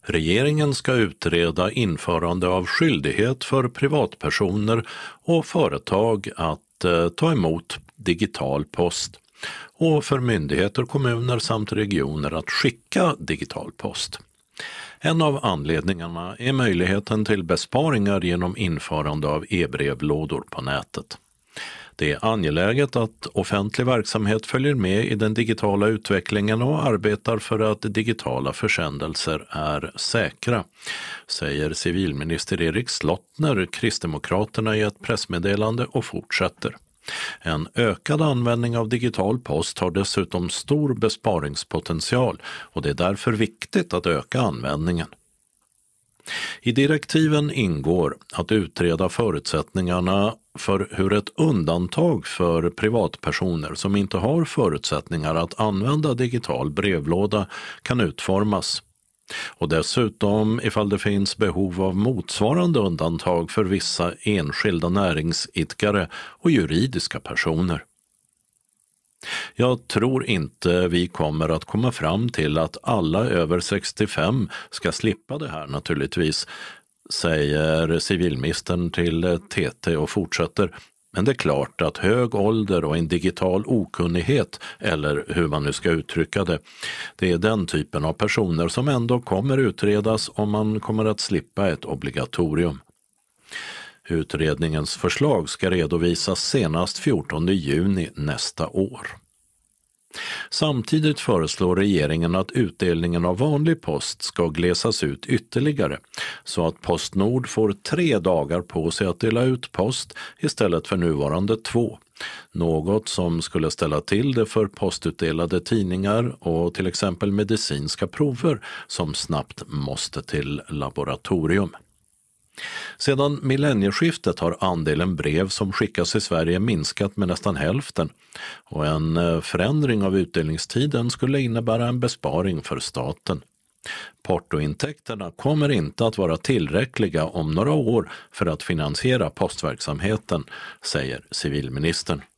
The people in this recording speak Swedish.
Regeringen ska utreda införande av skyldighet för privatpersoner och företag att ta emot digital post och för myndigheter, kommuner samt regioner att skicka digital post. En av anledningarna är möjligheten till besparingar genom införande av e-brevlådor på nätet. Det är angeläget att offentlig verksamhet följer med i den digitala utvecklingen och arbetar för att digitala försändelser är säkra, säger civilminister Erik Slottner, Kristdemokraterna, i ett pressmeddelande och fortsätter. En ökad användning av digital post har dessutom stor besparingspotential och det är därför viktigt att öka användningen. I direktiven ingår att utreda förutsättningarna för hur ett undantag för privatpersoner som inte har förutsättningar att använda digital brevlåda kan utformas. Och dessutom ifall det finns behov av motsvarande undantag för vissa enskilda näringsidkare och juridiska personer. Jag tror inte vi kommer att komma fram till att alla över 65 ska slippa det här naturligtvis, säger civilministern till TT och fortsätter. Men det är klart att hög ålder och en digital okunnighet, eller hur man nu ska uttrycka det, det är den typen av personer som ändå kommer utredas om man kommer att slippa ett obligatorium. Utredningens förslag ska redovisas senast 14 juni nästa år. Samtidigt föreslår regeringen att utdelningen av vanlig post ska glesas ut ytterligare så att Postnord får 3 dagar på sig att dela ut post istället för nuvarande 2. Något som skulle ställa till det för postutdelade tidningar och till exempel medicinska prover som snabbt måste till laboratorium. Sedan millennieskiftet har andelen brev som skickas i Sverige minskat med nästan hälften och en förändring av utdelningstiden skulle innebära en besparing för staten. Portointäkterna kommer inte att vara tillräckliga om några år för att finansiera postverksamheten, säger civilministern.